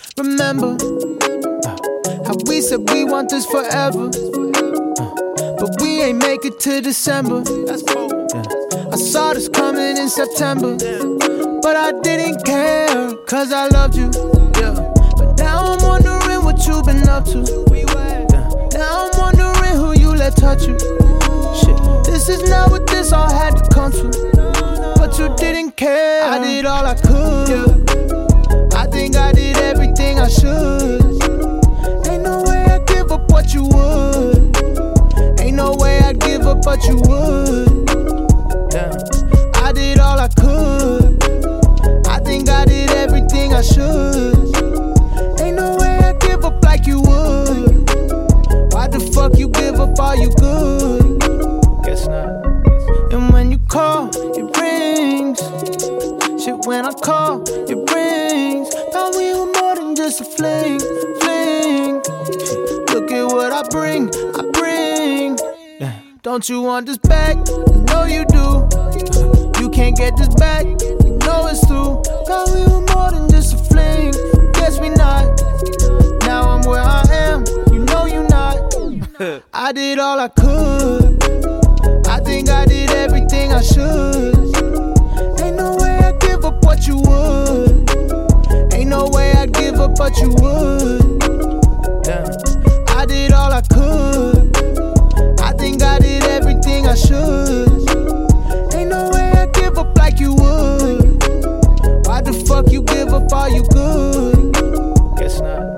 Remember how we said we want this forever, but we ain't make it to December. That's cold. I saw this coming in September, but I didn't care, cause I loved you. But now I'm wondering what you've been up to. Now I'm wondering who you let touch you. Shit, this is not what this all had to come to, but you didn't care. I did all I could. I think I did everything I should. Ain't no way I'd give up what you would. Ain't no way I'd give up but you would. Damn. I did all I could. I think I did everything I should. Ain't no way I'd give up like you would. Why the fuck you give up all you good? Guess not. And when you call, it rings. Shit, when I call, it rings. Thought we were more than just a fling. Look at what I bring. Don't you want this back? I know you do. You can't get this back. You know it's true. Thought we were more than just a fling. Guess we not. Now I'm where I am. You know you not. I did all I could. I think I did everything I should. Ain't no way I'd give up what you would. Ain't no way I'd give up but you would. Damn. I did all I could. I think I did everything I should. Ain't no way I'd give up like you would. Why the fuck you give up all you good? Guess not.